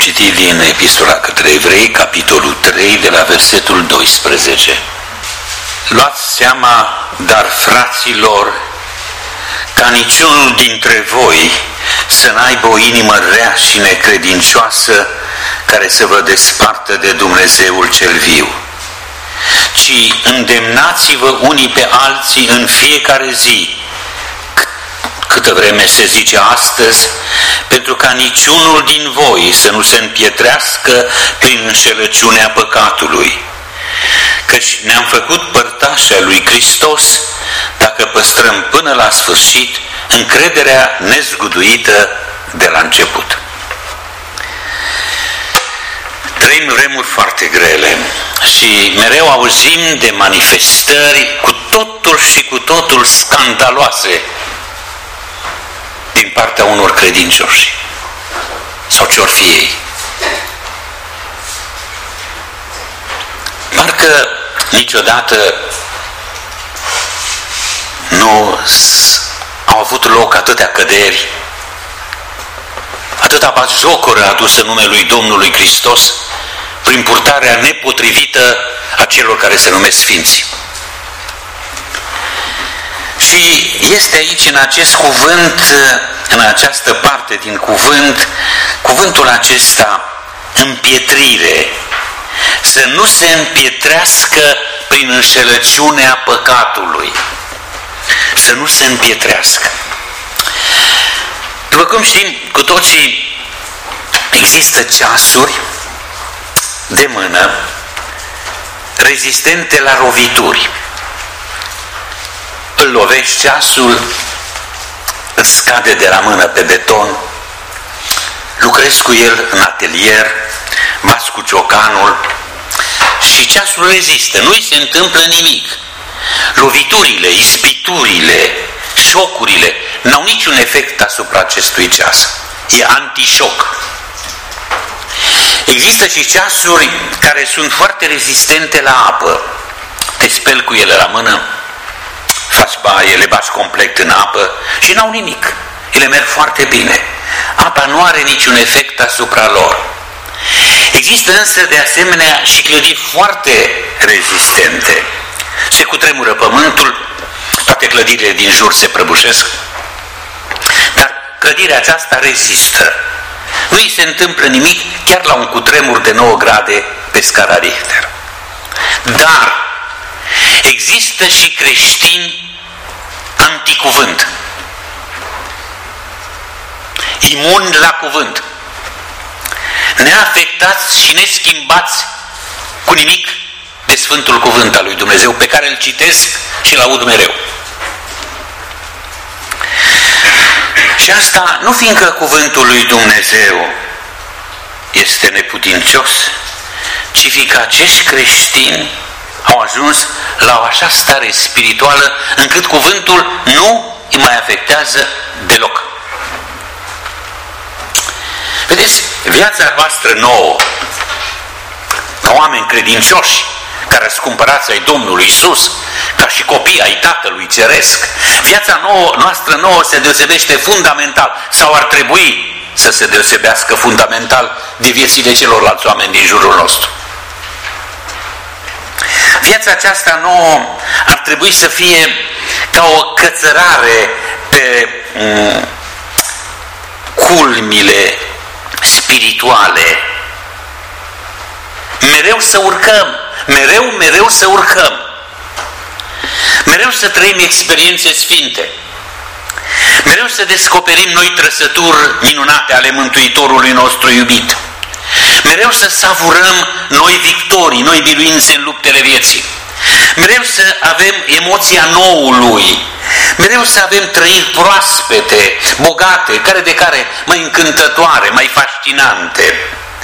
citi din Epistola către Evrei, capitolul 3, de la versetul 12. Luați seama, dar fraților, ca niciunul dintre voi să n-aibă o inimă rea și necredincioasă care să vă despartă de Dumnezeul cel viu, ci îndemnați-vă unii pe alții în fiecare zi, câtă vreme se zice astăzi, pentru ca niciunul din voi să nu se împietrească prin înșelăciunea păcatului. Căci ne-am făcut părtași ai lui Hristos dacă păstrăm până la sfârșit încrederea nezguduită de la început. Trăim vremuri foarte grele și mereu auzim de manifestări cu totul și cu totul scandaloase din partea unor credincioși sau ce-or fi ei. Parcă niciodată nu au avut loc atâtea căderi, atâta batjocură adusă numelui Domnului Hristos prin purtarea nepotrivită a celor care se numesc sfinți. Și este aici în acest cuvânt, în această parte din cuvânt, cuvântul acesta, împietrire, să nu se împietrească prin înșelăciunea păcatului, să nu se împietrească. După cum știm cu toții, există ceasuri de mână rezistente la lovituri. Îl lovești ceasul, îți scade de la mână pe beton, lucrezi cu el în atelier, bați cu ciocanul și ceasul rezistă, nu-i se întâmplă nimic. Loviturile, ispiturile, șocurile n-au niciun efect asupra acestui ceas. E antișoc. Există și ceasuri care sunt foarte rezistente la apă. Te speli cu ele la mână, faci baie, le bași complet în apă și n-au nimic. Ele merg foarte bine. Apa nu are niciun efect asupra lor. Există însă de asemenea și clădiri foarte rezistente. Se cutremură pământul, toate clădirile din jur se prăbușesc, dar clădirea aceasta rezistă. Nu îi se întâmplă nimic chiar la un cutremur de 9 grade pe scara Richter. Dar există și creștini anticuvânt, imuni la cuvânt, neafectați și neschimbați cu nimic de Sfântul Cuvânt al lui Dumnezeu, pe care îl citesc și îl aud mereu. Și asta nu fiindcă cuvântul lui Dumnezeu este neputincios, ci fiindcă acești creștini au ajuns la o așa stare spirituală încât cuvântul nu îi mai afectează deloc. Vedeți, viața voastră nouă, ca oameni credincioși, care ați cumpărați ai Domnului Iisus, ca și copii ai Tatălui Ceresc, viața noastră nouă se deosebește fundamental, sau ar trebui să se deosebească fundamental de viețile celorlalți oameni din jurul nostru. Viața aceasta nouă ar trebui să fie ca o cățărare pe culmile spirituale. Mereu să urcăm, mereu să urcăm, mereu să trăim experiențe sfinte, mereu să descoperim noi trăsături minunate ale Mântuitorului nostru iubit, mereu să savurăm noi victorii, noi biruințe în luptele vieții, mereu să avem emoția noului, mereu să avem trăiri proaspete, bogate, care de care mai încântătoare, mai fascinante,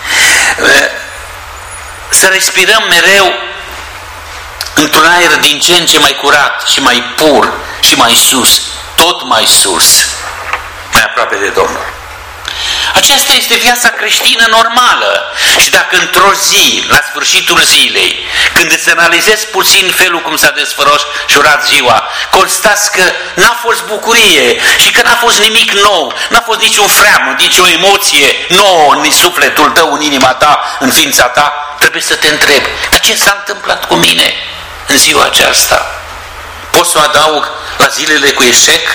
să respirăm mereu într-un aer din ce în ce mai curat și mai pur și mai sus, tot mai sus, mai aproape de Domnul. Aceasta este viața creștină normală. Și dacă într-o zi, la sfârșitul zilei, când îți analizezi puțin felul cum s-a desfășurat ziua, constați că n-a fost bucurie și că n-a fost nimic nou, n-a fost niciun freamăt, nicio emoție nouă în sufletul tău, în inima ta, în ființa ta, trebuie să te întrebi, dar ce s-a întâmplat cu mine în ziua aceasta? Pot să o adaug la zilele cu eșec?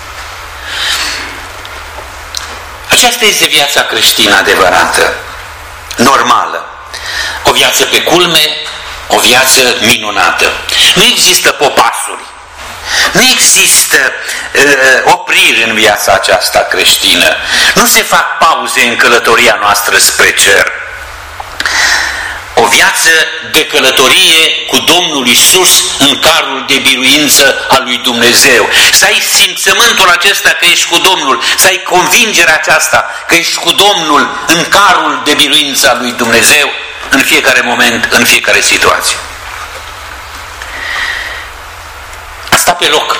Aceasta este viața creștină adevărată, normală. O viață pe culme, o viață minunată. Nu există popasuri, nu există opriri în viața aceasta creștină. Nu se fac pauze în călătoria noastră spre cer. O viață de călătorie cu Domnul Iisus în carul de biruință al lui Dumnezeu. Să ai simțământul acesta că ești cu Domnul, să ai convingerea aceasta că ești cu Domnul în carul de biruință al lui Dumnezeu în fiecare moment, în fiecare situație. Asta pe loc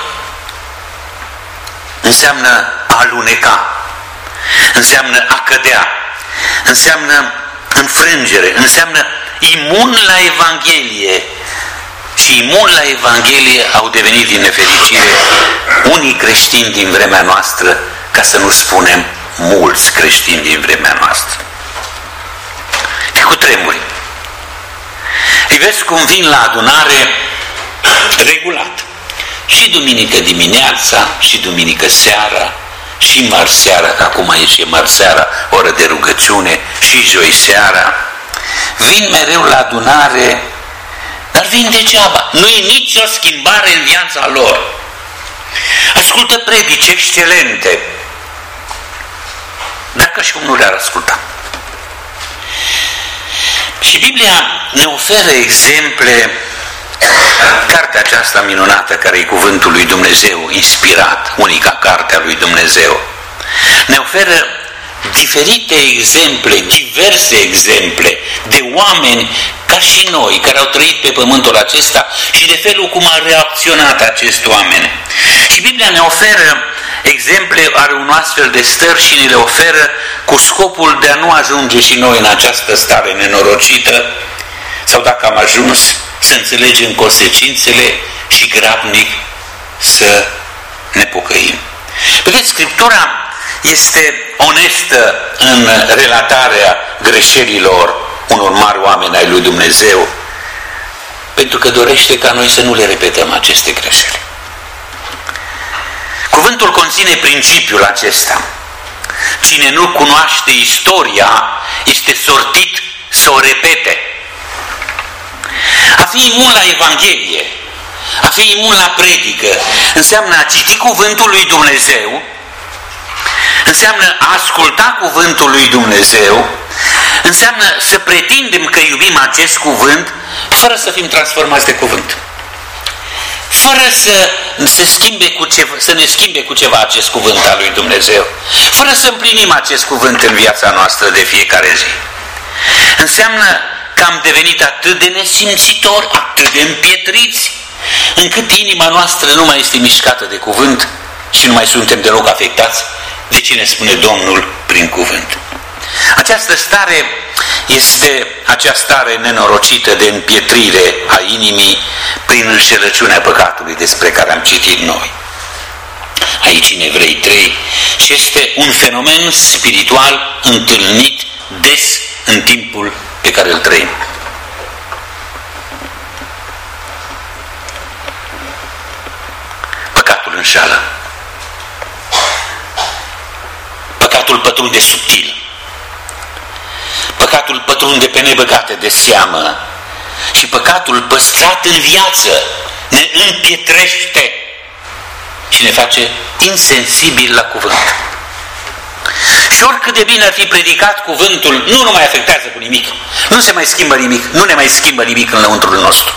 înseamnă a aluneca, înseamnă a cădea, înseamnă înfrângere, înseamnă imun la Evanghelie. Și imun la Evanghelie au devenit din nefericire unii creștini din vremea noastră, ca să nu spunem mulți creștini din vremea noastră. Te cutremuri. Îi vezi cum vin la adunare regulat. Și duminică dimineața, și duminică seara, și marți seara, că acum e și marți seara, oră de rugăciune, și joi seara. Vin mereu la adunare, dar vin degeaba. Nu e nicio schimbare în viața lor. Ascultă predici excelente, dacă și cum nu le-ar asculta. Și Biblia ne oferă exemple. Cartea aceasta minunată, care e cuvântul lui Dumnezeu, inspirat, unica carte a lui Dumnezeu, ne oferă diferite exemple, diverse exemple de oameni ca și noi, care au trăit pe pământul acesta și de felul cum a reacționat acești oameni. Și Biblia ne oferă exemple ale unor astfel de stări și ne le oferă cu scopul de a nu ajunge și noi în această stare nenorocită, sau dacă am ajuns, să înțelegem consecințele și grabnic să ne pocăim. Vedeți, Scriptura este onestă în relatarea greșelilor unor mari oameni ai lui Dumnezeu, pentru că dorește ca noi să nu le repetăm aceste greșeli. Cuvântul conține principiul acesta. Cine nu cunoaște istoria este sortit să o repete. A fi imun la Evanghelie, a fi imun la predică, înseamnă a citi cuvântul lui Dumnezeu, înseamnă a asculta cuvântul lui Dumnezeu, înseamnă să pretindem că iubim acest cuvânt fără să fim transformați de cuvânt, fără să ne schimbe cu ceva acest cuvânt al lui Dumnezeu, fără să împlinim acest cuvânt în viața noastră de fiecare zi. Înseamnă că am devenit atât de nesimțitori, atât de împietriți, încât inima noastră nu mai este mișcată de cuvânt și nu mai suntem deloc afectați de ce ne spune Domnul prin cuvânt. Această stare este acea stare nenorocită de împietrire a inimii prin înșelăciunea păcatului despre care am citit noi aici în Evrei 3, și este un fenomen spiritual întâlnit des în timpul pe care îl trăim. Păcatul înșală. Păcatul pătrunde subtil. Păcatul pătrunde pe nebăgate de seamă. Și păcatul păstrat în viață ne împietrește și ne face insensibil la cuvânt. Și oricât de bine ar fi predicat cuvântul, nu mai afectează cu nimic. Nu se mai schimbă nimic, nu ne mai schimbă nimic în lăuntrul nostru.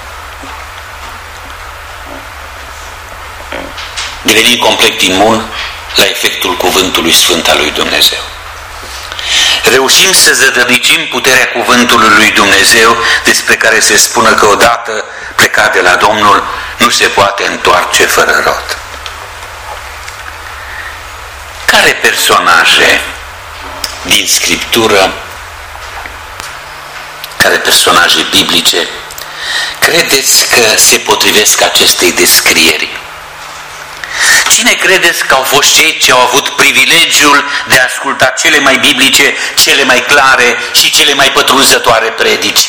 Devenim complet imun la efectul cuvântului sfânt al lui Dumnezeu. Reușim să zădărnicim puterea cuvântului lui Dumnezeu, despre care se spune că odată plecat de la Domnul nu se poate întoarce fără rod. Care personaje din Scriptură, care personaje biblice, credeți că se potrivesc acestei descrieri? Cine credeți că au fost cei ce au avut privilegiul de a asculta cele mai biblice, cele mai clare și cele mai pătrunzătoare predici?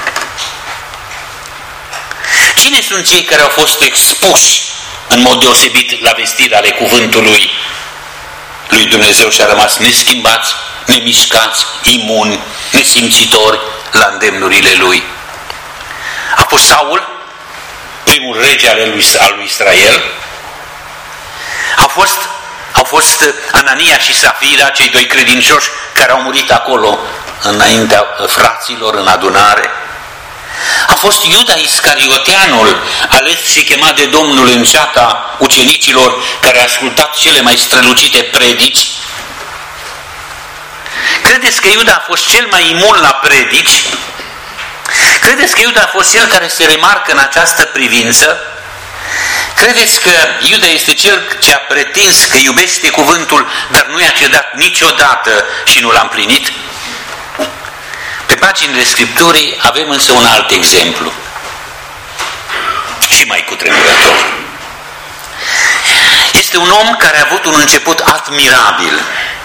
Cine sunt cei care au fost expuși în mod deosebit la vestirea ale cuvântului lui Dumnezeu și a rămas neschimbați, nemișcați, imuni, nesimțitori la îndemnurile lui? A fost Saul, primul rege al lui Israel. Au fost Anania și Safira, cei doi credincioși care au murit acolo înaintea fraților în adunare. A fost Iuda Iscarioteanul, ales și chemat de Domnul în ceata ucenicilor, care a ascultat cele mai strălucite predici. Credeți că Iuda a fost cel mai imun la predici? Credeți că Iuda a fost cel care se remarcă în această privință? Credeți că Iuda este cel ce a pretins că iubește cuvântul, dar nu i-a cedat niciodată și nu l-a împlinit? Pe paginile Scripturii avem însă un alt exemplu și mai cutremurător. Este un om care a avut un început admirabil,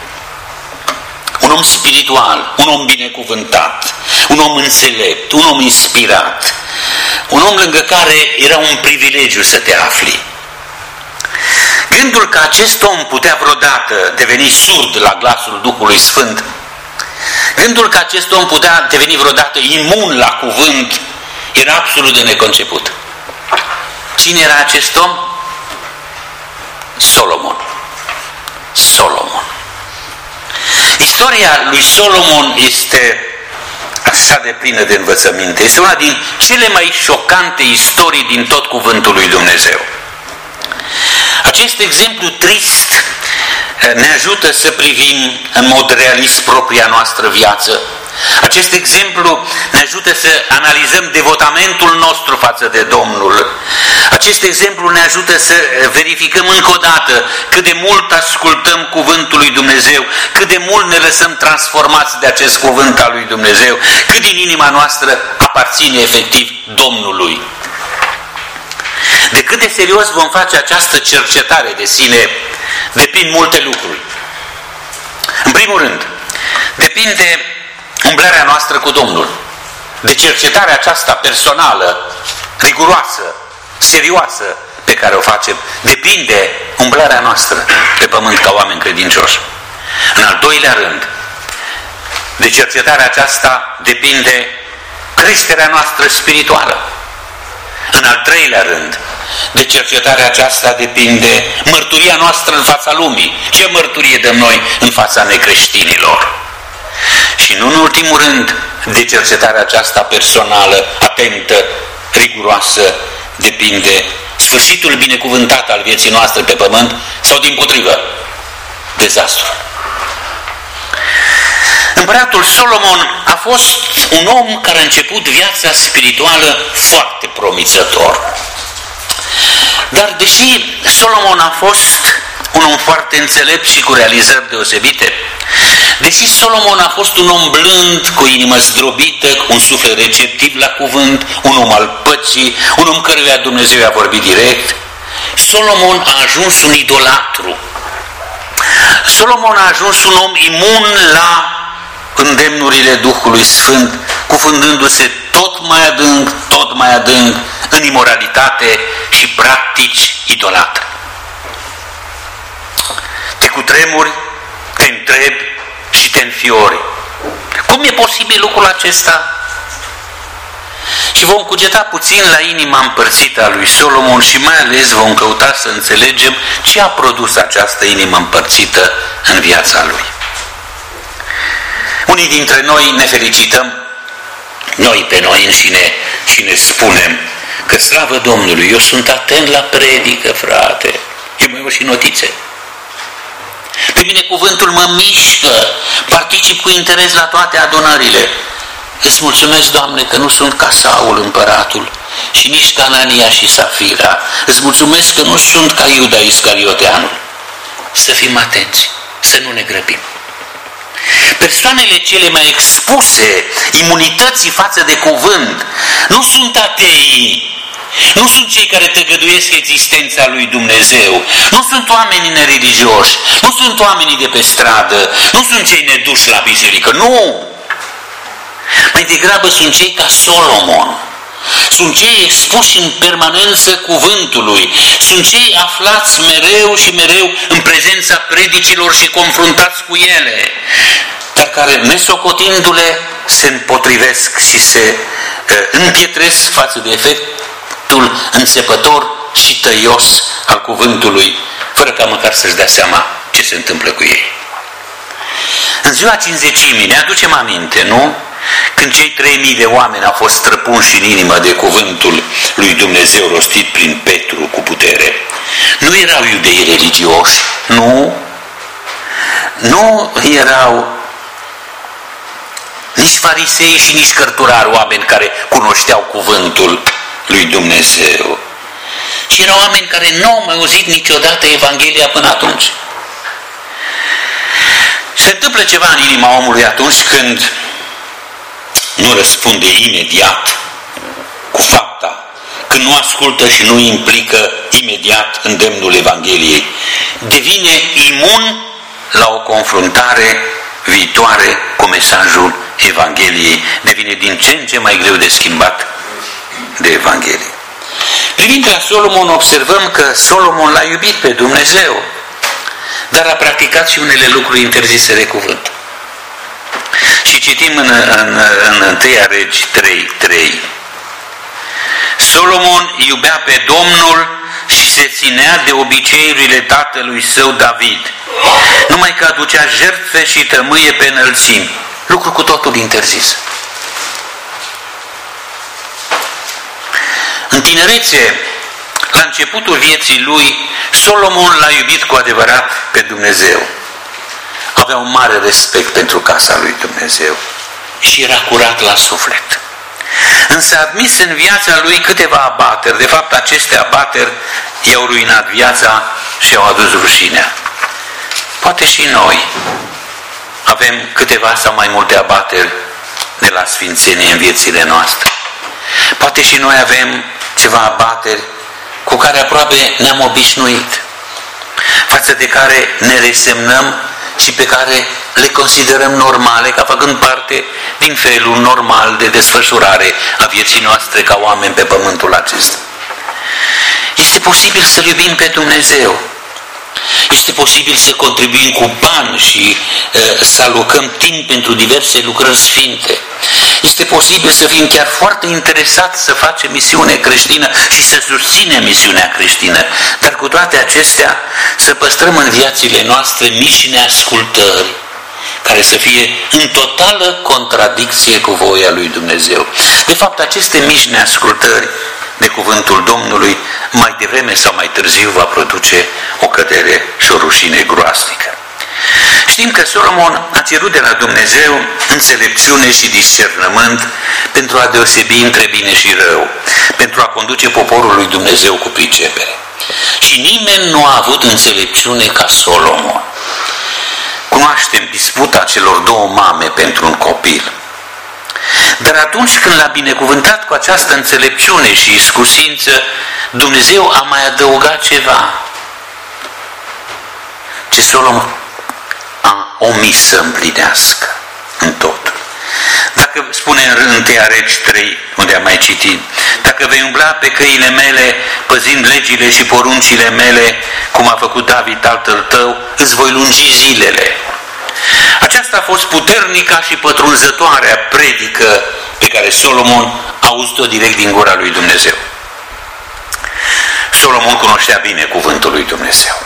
un om spiritual, un om binecuvântat, un om înțelept, un om inspirat, un om lângă care era un privilegiu să te afli. Gândul că acest om putea vreodată deveni surd la glasul Duhului Sfânt, gândul că acest om putea deveni vreodată imun la cuvânt, era absolut de neconceput. Cine era acest om? Solomon. Solomon. Istoria lui Solomon este așa de plină de învățăminte. Este una din cele mai șocante istorii din tot cuvântul lui Dumnezeu. Acest exemplu trist ne ajută să privim în mod realist propria noastră viață. Acest exemplu ne ajută să analizăm devotamentul nostru față de Domnul. Acest exemplu ne ajută să verificăm încă o dată cât de mult ascultăm cuvântul lui Dumnezeu, cât de mult ne lăsăm transformați de acest cuvânt al lui Dumnezeu, cât din inima noastră aparține efectiv Domnului. De cât de serios vom face această cercetare de sine, depind multe lucruri. În primul rând, depinde umblarea noastră cu Domnul. De cercetarea aceasta personală, riguroasă, serioasă pe care o facem, depinde umblarea noastră pe pământ ca oameni credincioși. În al doilea rând, de cercetarea aceasta depinde creșterea noastră spirituală. În al treilea rând, de cercetarea aceasta depinde mărturia noastră în fața lumii. Ce mărturie dăm noi în fața necreștinilor? Și nu în ultimul rând, de cercetarea aceasta personală, atentă, riguroasă, depinde sfârșitul binecuvântat al vieții noastre pe pământ sau dimpotrivă, dezastru. Împăratul Solomon a fost un om care a început viața spirituală foarte promițător. Dar deși Solomon a fost un om foarte înțelept și cu realizări deosebite, deși Solomon a fost un om blând, cu o inimă zdrobită, cu un suflet receptiv la cuvânt, un om al păcii, un om căruia Dumnezeu i-a vorbit direct, Solomon a ajuns un idolatru. Solomon a ajuns un om imun la îndemnurile Duhului Sfânt, cufundându-se tot mai adânc în imoralitate și practici idolatre. Te cutremuri, te întrebi și te înfiori. Cum e posibil lucrul acesta? Și vom cugeta puțin la inima împărțită a lui Solomon și mai ales vom căuta să înțelegem ce a produs această inimă împărțită în viața lui. Unii dintre noi ne felicităm, noi pe noi înșine, și ne spunem că slavă Domnului, eu sunt atent la predică, frate, și mai iau și notițe. Pe mine cuvântul mă mișcă, particip cu interes la toate adunările. Îți mulțumesc, Doamne, că nu sunt ca Saul împăratul și nici ca Anania și Safira. Îți mulțumesc că nu sunt ca Iuda Iscarioteanul. Să fim atenți, să nu ne grăbim. Persoanele cele mai expuse imunității față de cuvânt nu sunt ateii, nu sunt cei care tăgăduiesc existența lui Dumnezeu, nu sunt oamenii nereligioși, nu sunt oamenii de pe stradă, nu sunt cei neduși la biserică, nu! Mai degrabă sunt cei ca Solomon, sunt cei expuși în permanență cuvântului, sunt cei aflați mereu și mereu în prezența predicilor și confruntați cu ele, dar care, nesocotindu-le, se împotrivesc și se împietresc față de efectul înțepător și tăios al cuvântului, fără ca măcar să-și dea seama ce se întâmplă cu ei. În ziua Cincizecimii ne aducem aminte, nu? Când cei 3000 de oameni au fost străpunși în inimă de cuvântul lui Dumnezeu rostit prin Petru cu putere. Nu erau iudei religioși, nu erau nici farisei și nici cărturari, oameni care cunoșteau cuvântul lui Dumnezeu, ci erau oameni care nu au mai auzit niciodată Evanghelia până atunci. Se întâmplă ceva în inima omului atunci când nu răspunde imediat cu fapta, când nu ascultă și nu implică imediat îndemnul Evangheliei. Devine imun la o confruntare viitoare cu mesajul Evangheliei. Devine din ce în ce mai greu de schimbat de Evanghelie. Privind la Solomon, observăm că Solomon l-a iubit pe Dumnezeu, dar a practicat și unele lucruri interzise de cuvânt. Și citim în 1 Regi 3:3. Solomon iubea pe Domnul și se ținea de obiceiurile tatălui său David, numai că aducea jertfe și tămâie pe înălțimi, lucru cu totul interzis. În tinerețe, la începutul vieții lui, Solomon l-a iubit cu adevărat pe Dumnezeu. Avea un mare respect pentru casa lui Dumnezeu și era curat la suflet. Însă a admis în viața lui câteva abateri. De fapt, aceste abateri i-au ruinat viața și i-au adus rușinea. Poate și noi avem câteva sau mai multe abateri de la sfințenie în viețile noastre. Poate și noi avem ceva abateri cu care aproape ne-am obișnuit, față de care ne resemnăm și pe care le considerăm normale, ca făcând parte din felul normal de desfășurare a vieții noastre ca oameni pe pământul acesta. Este posibil să iubim pe Dumnezeu. Este posibil să contribuim cu bani și să alocăm timp pentru diverse lucrări sfinte. Este posibil să fim chiar foarte interesați să facem misiune creștină și să susținem misiunea creștină. Dar cu toate acestea să păstrăm în viațile noastre mici neascultări care să fie în totală contradicție cu voia lui Dumnezeu. De fapt, aceste mici neascultări de cuvântul Domnului mai devreme sau mai târziu va produce o cădere și o rușine groaznică. Știm că Solomon a cerut de la Dumnezeu înțelepciune și discernământ pentru a deosebi între bine și rău, pentru a conduce poporul lui Dumnezeu cu pricepere. Și nimeni nu a avut înțelepciune ca Solomon. Cunoaștem disputa celor două mame pentru un copil. Dar atunci când l-a binecuvântat cu această înțelepciune și iscusință, Dumnezeu a mai adăugat ceva ce Solomon a omis să împlinească în tot. Dacă spune în 1 Regi 3, unde am mai citit, dacă vei umbla pe căile mele, păzind legile și poruncile mele, cum a făcut David tatăl tău, îți voi lungi zilele. Aceasta a fost puternica și pătrunzătoarea predică pe care Solomon a auzit-o direct din gura lui Dumnezeu. Solomon cunoștea bine cuvântul lui Dumnezeu.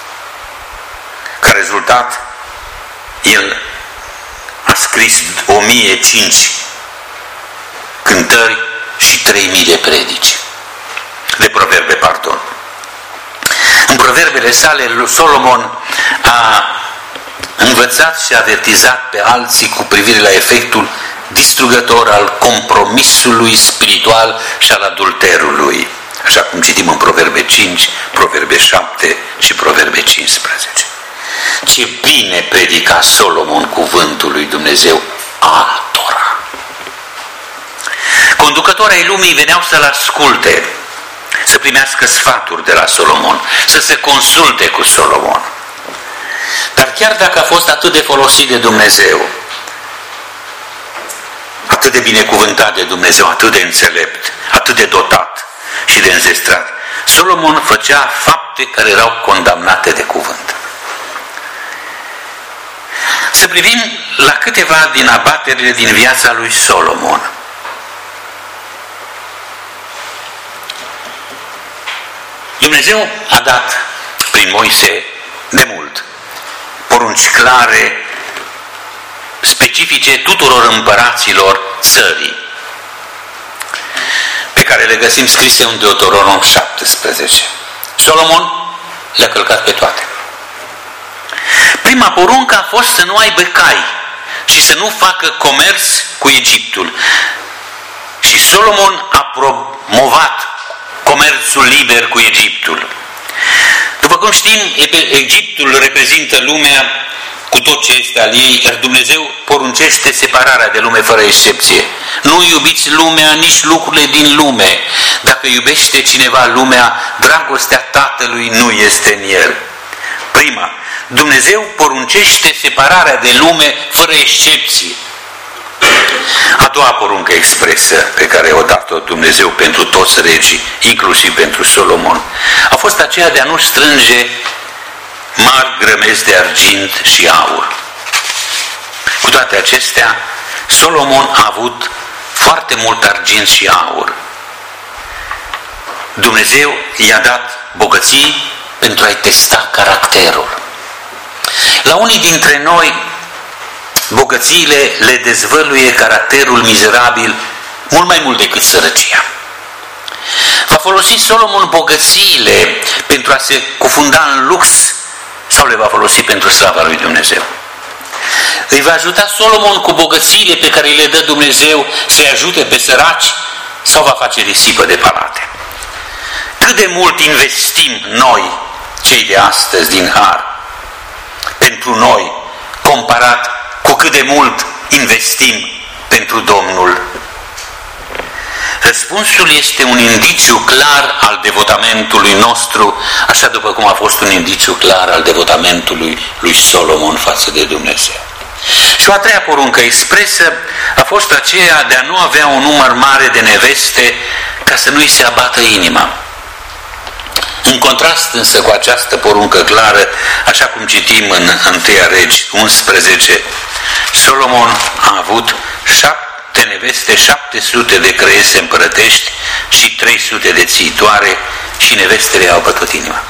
Ca rezultat, el a scris 1005 cântări și 3000 de predici. De proverbe, pardon. În proverbele sale, Solomon a învățat și a avertizat pe alții cu privire la efectul distrugător al compromisului spiritual și al adulterului, așa cum citim în Proverbe 5, Proverbe 7 și Proverbe 15. Ce bine predica Solomon cuvântul lui Dumnezeu altora. Conducătorii ai lumii veneau să-l asculte, să primească sfaturi de la Solomon, să se consulte cu Solomon. Dar chiar dacă a fost atât de folosit de Dumnezeu, atât de binecuvântat de Dumnezeu, atât de înțelept, atât de dotat și de înzestrat, Solomon făcea fapte care erau condamnate de cuvânt. Să privim la câteva din abaterile din viața lui Solomon. Dumnezeu a dat prin Moise de mult porunci clare, specifice tuturor împăraților țării, pe care le găsim scrise în Deuteronom 17. Solomon le-a călcat pe toate. Prima poruncă a fost să nu aibă cai și să nu facă comerț cu Egiptul. Și Solomon a promovat comerțul liber cu Egiptul. După cum știm, Egiptul reprezintă lumea cu tot ce este al ei, iar Dumnezeu poruncește separarea de lume fără excepție. Nu iubiți lumea, nici lucrurile din lume. Dacă iubește cineva lumea, dragostea Tatălui nu este în el. Prima, Dumnezeu poruncește separarea de lume fără excepție. A doua poruncă expresă pe care o dat-o Dumnezeu pentru toți regii, inclusiv pentru Solomon, a fost aceea de a nu strânge mari grămezi de argint și aur. Cu toate acestea, Solomon a avut foarte mult argint și aur. Dumnezeu i-a dat bogății pentru a-i testa caracterul. La unii dintre noi, bogățiile le dezvăluie caracterul mizerabil mult mai mult decât sărăcia. Va folosi Solomon bogățiile pentru a se cufunda în lux sau le va folosi pentru slava lui Dumnezeu? Îi va ajuta Solomon cu bogățiile pe care le dă Dumnezeu să-i ajute pe săraci sau va face risipă de palate? Cât de mult investim noi, cei de astăzi din har, pentru noi, comparat cu cât de mult investim pentru Domnul? Răspunsul este un indiciu clar al devotamentului nostru, așa după cum a fost un indiciu clar al devotamentului lui Solomon față de Dumnezeu. Și o a treia poruncă expresă a fost aceea de a nu avea un număr mare de neveste ca să nu-i se abată inima. În contrast însă cu această poruncă clară, așa cum citim în 1 Regi 11, Solomon a avut 7 neveste, 700 de creiese împărătești și 300 de țiitoare și nevestele i-au bătut inima.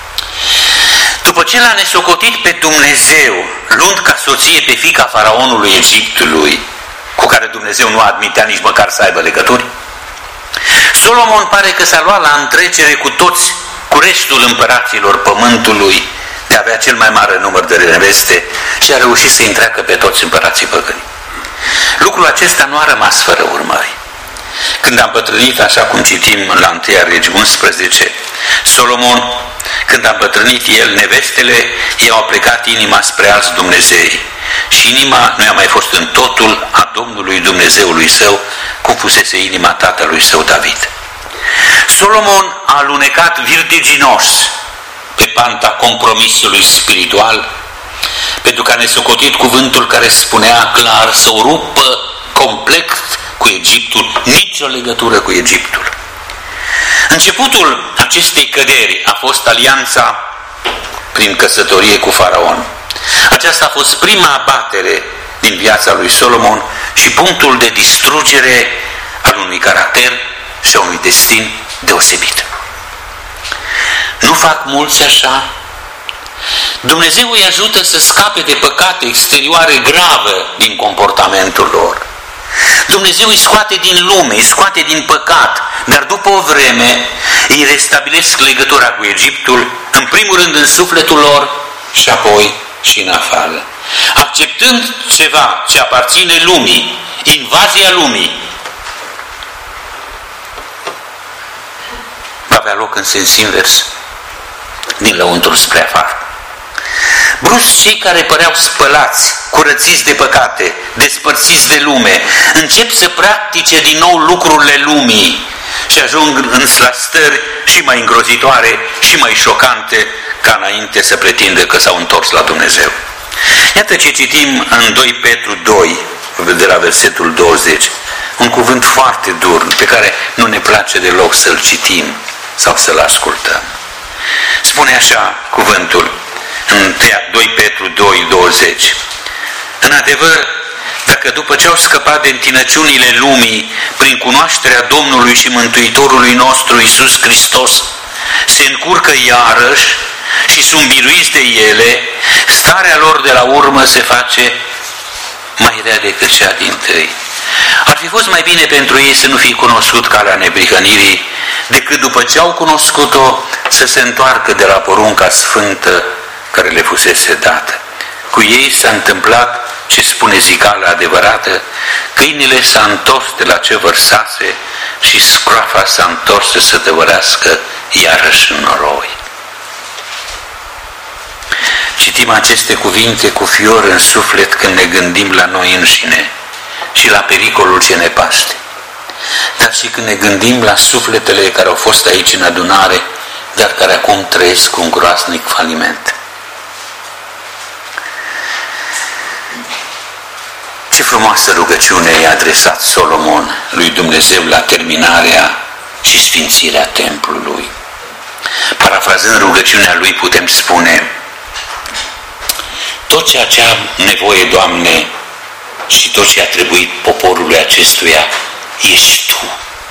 După ce l-a nesocotit pe Dumnezeu, luând ca soție pe fiica faraonului Egiptului, cu care Dumnezeu nu admitea nici măcar să aibă legături, Solomon pare că s-a luat la întrecere cu restul împăraților pământului de a avea cel mai mare număr de neveste și a reușit să-i întreacă pe toți împărații păgâni. Lucrul acesta nu a rămas fără urmări. Când a îmbătrânit, așa cum citim la 1 Regi 11, Solomon, când a îmbătrânit el, nevestele i-au plecat inima spre alți Dumnezei și inima nu i-a mai fost în totul a Domnului Dumnezeului său, cum fusese inima tatălui său David. Solomon a alunecat vertiginos pe panta compromisului spiritual, pentru că a nesocotit cuvântul care spunea clar să o rupă complet cu Egiptul, nicio legătură cu Egiptul. Începutul acestei căderi a fost alianța prin căsătorie cu faraon. Aceasta a fost prima abatere din viața lui Solomon și punctul de distrugere al unui caracter și a unui destin deosebit. Nu fac mulți așa? Dumnezeu îi ajută să scape de păcate exterioare grave din comportamentul lor. Dumnezeu îi scoate din lume, îi scoate din păcat, dar după o vreme îi restabilesc legătura cu Egiptul, în primul rând în sufletul lor și apoi și în afară. Acceptând ceva ce aparține lumii, invazia lumii, va avea loc în sens invers, din lăuntrul spre afară. Brusc cei care păreau spălați, curățiți de păcate, despărțiți de lume, încep să practice din nou lucrurile lumii și ajung la stări și mai îngrozitoare și mai șocante ca înainte să pretindă că s-au întors la Dumnezeu. Iată ce citim în 2 Petru 2, de la versetul 20, un cuvânt foarte dur pe care nu ne place deloc să-l citim sau să-l ascultăm. Spune așa cuvântul în 2 Petru 2, 20. În adevăr, dacă după ce au scăpat de întinăciunile lumii, prin cunoașterea Domnului și Mântuitorului nostru Iisus Hristos, se încurcă iarăși și sunt biruiți de ele, starea lor de la urmă se face mai rea decât cea dintâi. Ar fi fost mai bine pentru ei să nu fi cunoscut calea neprihănirii, decât după ce au cunoscut-o să se întoarcă de la porunca sfântă care le fusese dată. Cu ei s-a întâmplat ce spune zicala adevărată, câinile s-a întors de la ce vărsase și scroafa s-a întors să se tăvărească iarăși în noroi. Citim aceste cuvinte cu fior în suflet când ne gândim la noi înșine și la pericolul ce ne paște. Dar și când ne gândim la sufletele care au fost aici în adunare, dar care acum trăiesc cu un groaznic faliment. Ce frumoasă rugăciune i-a adresat Solomon lui Dumnezeu la terminarea și sfințirea templului. Parafrazând rugăciunea lui putem spune: tot ceea ce am nevoie, Doamne, și tot ce a trebuit poporului acestuia, ești Tu.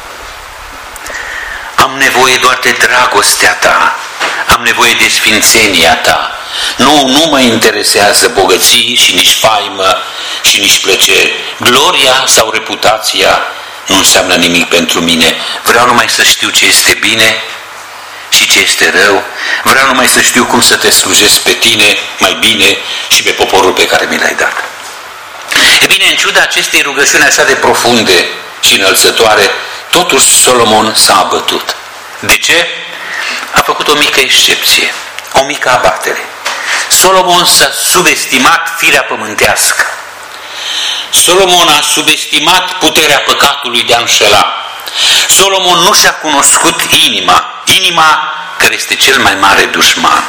Am nevoie doar de dragostea Ta, am nevoie de sfințenia Ta. Nu mă interesează bogății și nici faimă și nici plăceri. Gloria sau reputația nu înseamnă nimic pentru mine. Vreau numai să știu ce este bine și ce este rău. Vreau numai să știu cum să Te slujesc pe Tine mai bine și pe poporul pe care mi l-ai dat. E bine, în ciuda acestei rugăciuni așa de profunde și înălțătoare, totuși Solomon s-a abătut. De ce? A făcut o mică excepție, o mică abatere. Solomon s-a subestimat firea pământească. Solomon a subestimat puterea păcatului de a înșela. Solomon nu și-a cunoscut inima care este cel mai mare dușman.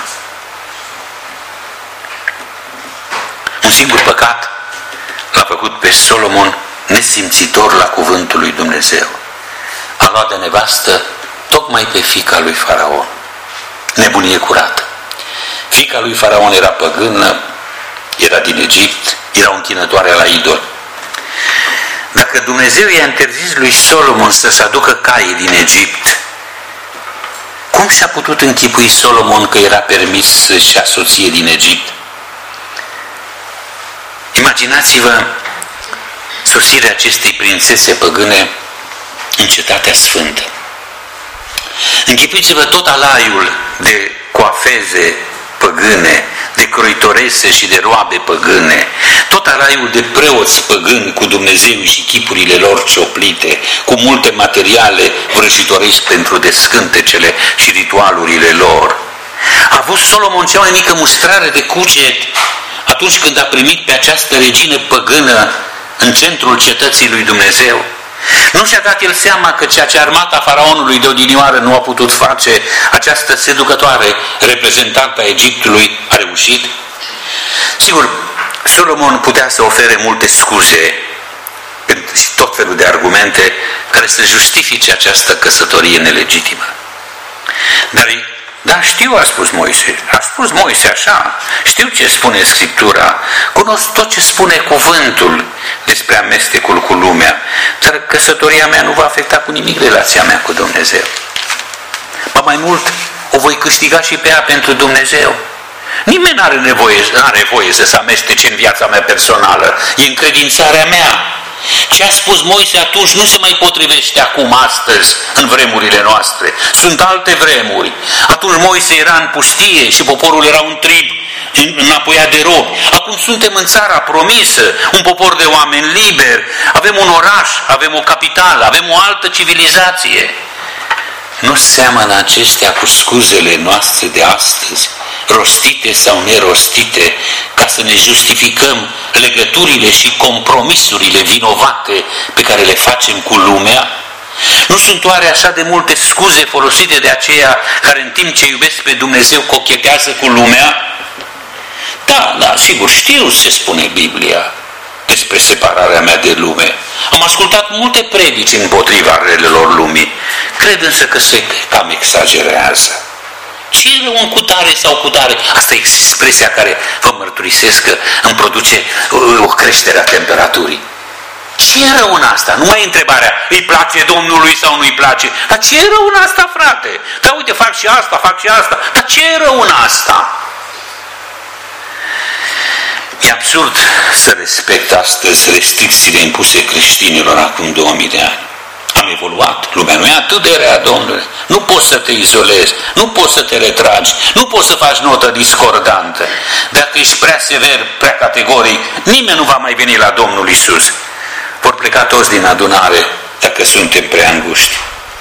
Un singur păcat l-a făcut pe Solomon nesimțitor la cuvântul lui Dumnezeu. A luat de nevastă tocmai pe fiica lui Faraon. Nebunie curată. Fiica lui Faraon era păgână, era din Egipt, era o închinătoare la idol. Dacă Dumnezeu i-a interzis lui Solomon să-și aducă caii din Egipt, cum și-a putut închipui Solomon că era permis să-și asoție din Egipt? Imaginați-vă sosirea acestei prințese păgâne în cetatea sfântă. Închipuiți-vă tot alaiul de coafeze păgâne, de croitorese și de roabe păgâne, tot alaiul de preoți păgâni cu Dumnezeu și chipurile lor cioplite, cu multe materiale vrăjitorești pentru descântecele și ritualurile lor. A avut Solomon cea mai mică mustrare de cuget atunci când a primit pe această regină păgână în centrul cetății lui Dumnezeu? Nu și-a dat el seama că ceea ce armata faraonului de odinioară nu a putut face, această seducătoare reprezentantă a Egiptului a reușit? Sigur, Solomon putea să ofere multe scuze și tot felul de argumente care să justifice această căsătorie nelegitimă. Dar știu, a spus Moise așa, știu ce spune Scriptura, cunosc tot ce spune cuvântul despre amestecul cu lumea, dar căsătoria mea nu va afecta cu nimic relația mea cu Dumnezeu. Ba mai mult, o voi câștiga și pe ea pentru Dumnezeu. Nimeni nu are voie să se amestece în viața mea personală, e încredințarea mea. Ce a spus Moise atunci nu se mai potrivește acum, astăzi, în vremurile noastre. Sunt alte vremuri. Atunci Moise era în pustie și poporul era un trib înapoiat de robi. Acum suntem în țara promisă, un popor de oameni liberi, avem un oraș, avem o capitală, avem o altă civilizație. Nu seamănă acestea cu scuzele noastre de astăzi, rostite sau nerostite, ca să ne justificăm legăturile și compromisurile vinovate pe care le facem cu lumea? Nu sunt oare așa de multe scuze folosite de aceia care în timp ce iubesc pe Dumnezeu cochetează cu lumea? Da, sigur, știu ce spune Biblia despre separarea mea de lume. Am ascultat multe predici împotriva relelor lumii. Cred însă că se cam exagerează. Ce rău un cutare sau cutare? Asta e expresia care vă mărturisesc că îmi produce o creștere a temperaturii. Ce e rău în asta? Nu mai e întrebarea, îi place Domnului sau nu îi place? Dar ce e rău în asta, frate? Dar uite, fac și asta. Dar ce e rău în asta? E absurd să respect astăzi restricțiile impuse creștinilor acum 2000 de ani. Am evoluat, lumea nu e atât de rea, domnule. Nu poți să te izolezi, nu poți să te retragi, nu poți să faci notă discordantă. Dacă ești prea sever, prea categoric, nimeni nu va mai veni la Domnul Iisus. Vor pleca toți din adunare dacă suntem prea înguști.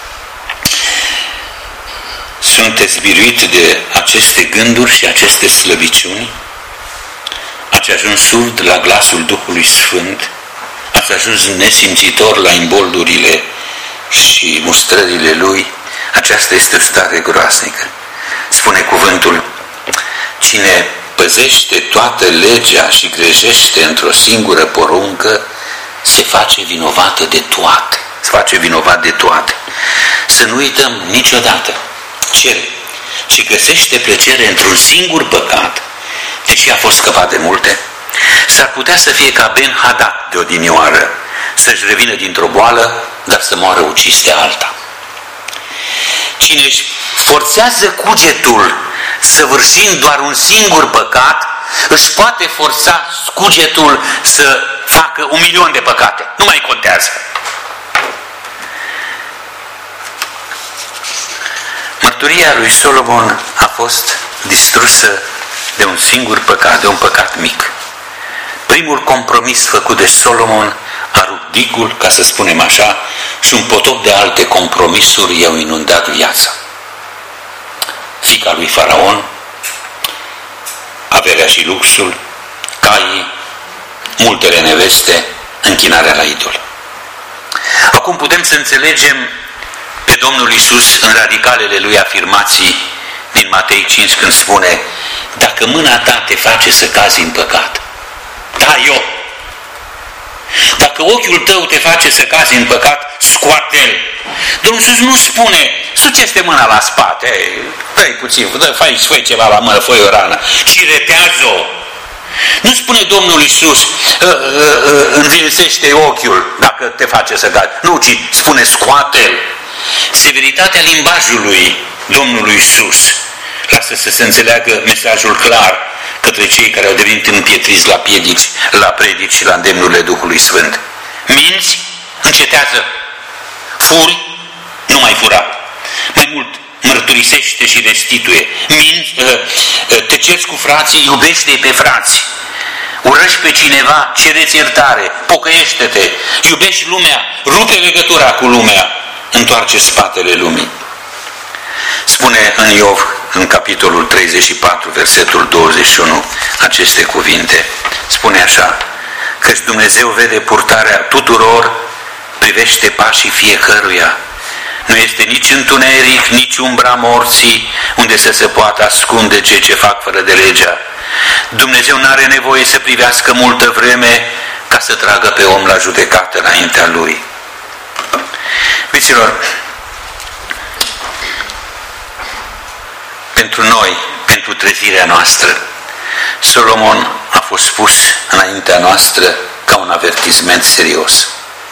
Sunteți biruit de aceste gânduri și aceste slăbiciuni? Ați ajuns surd la glasul Duhului Sfânt? Ați ajuns nesimțitor la imboldurile și mustrările Lui? Aceasta este o stare groaznică. Spune cuvântul, cine păzește toată legea și greșește într-o singură poruncă, se face vinovată de toate. Se face vinovat de toate. Să nu uităm niciodată. Cere și găsește plăcere într-un singur păcat, deși a fost scăpat de multe, s-ar putea să fie ca Ben Hadad de odinioară, să-și revină dintr-o boală, dar să moară ucis de alta. Cine își forțează cugetul săvârșind doar un singur păcat, își poate forța cugetul să facă 1.000.000 de păcate. Nu mai contează. Mărturia lui Solomon a fost distrusă de un singur păcat, de un păcat mic. Primul compromis făcut de Solomon a rupt digul, ca să spunem așa, și un potop de alte compromisuri i-au inundat viața. Fiica lui Faraon, averea și luxul, caii, multele neveste, închinarea la idol. Acum putem să înțelegem pe Domnul Iisus în radicalele lui afirmații din Matei 5 când spune: dacă mâna ta te face să cazi în păcat, da, eu. Dacă ochiul tău te face să cazi în păcat, scoate-l. Domnul Iisus nu spune: sugește mâna la spate, dă-i puțin, fă ceva la mână, fă-i o rană, ci retează-o. Nu spune Domnul Iisus: învinuțește ochiul dacă te face să cazi. Nu, ci spune: scoate-l. Severitatea limbajului Domnului Iisus lasă să se înțeleagă mesajul clar către cei care au devenit împietriți la predici și la îndemnurile Duhului Sfânt. Minți? Încetează. Furi? Nu mai fura. Mai mult, mărturisește și restituie. Minți? Te ceri cu frații? Iubește-i pe frați. Urăști pe cineva? Cereți iertare. Pocăiește-te. Iubești lumea? Rupe legătura cu lumea. Întoarce spatele lumii. Spune în Iov, în capitolul 34, versetul 21, aceste cuvinte. Spune așa: căci Dumnezeu vede purtarea tuturor, privește pașii fiecăruia. Nu este nici întuneric, nici umbra morții, unde să se poată ascunde cei ce fac fără de legea. Dumnezeu nu are nevoie să privească multă vreme ca să tragă pe om la judecată înaintea Lui. Iubiților, pentru noi, pentru trezirea noastră, Solomon a fost pus înaintea noastră ca un avertisment serios.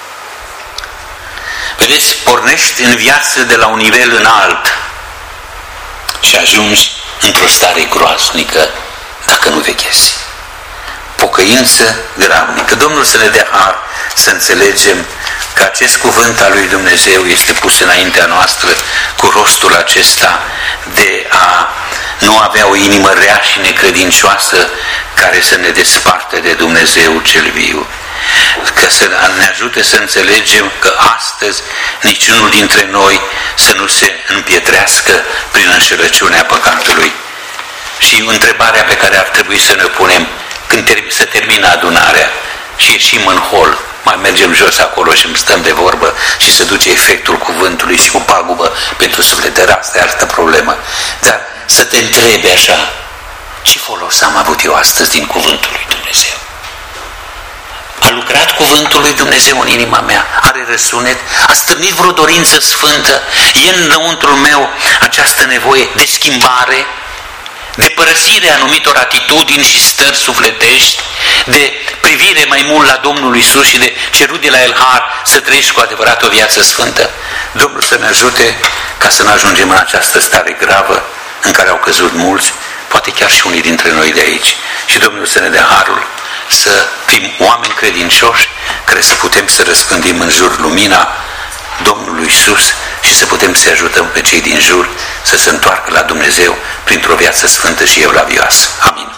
Vedeți, pornești în viață de la un nivel înalt și ajungi într-o stare groaznică dacă nu veghezi. Pocăință gravnică. Domnul să ne dea har să înțelegem că acest cuvânt al lui Dumnezeu este pus înaintea noastră cu rostul acesta de a nu avea o inimă rea și necredincioasă care să ne desparte de Dumnezeu cel viu. Că să ne ajute să înțelegem că astăzi niciunul dintre noi să nu se împietrească prin înșelăciunea păcatului. Și întrebarea pe care ar trebui să ne punem când se termină adunarea și ieșim în hol, mai mergem jos acolo și stăm de vorbă și se duce efectul cuvântului și cu pagubă pentru suflet, dar asta e altă problemă. Dar să te întrebi așa, ce folos am avut eu astăzi din cuvântul lui Dumnezeu? A lucrat cuvântul lui Dumnezeu în inima mea? Are răsunet? A stârnit vreo dorință sfântă? E înăuntrul meu această nevoie de schimbare? De părăsire a anumitor atitudini și stări sufletești, de privire mai mult la Domnul Iisus și de cerut de la El har să trăiești cu adevărat o viață sfântă? Domnul să ne ajute ca să nu ajungem în această stare gravă în care au căzut mulți, poate chiar și unii dintre noi de aici. Și Domnul să ne dea harul să fim oameni credincioși, care să putem să răspândim în jur lumina Domnului Iisus și să putem să ajutăm pe cei din jur să se întoarcă la Dumnezeu printr-o viață sfântă și evlavioasă. Amin.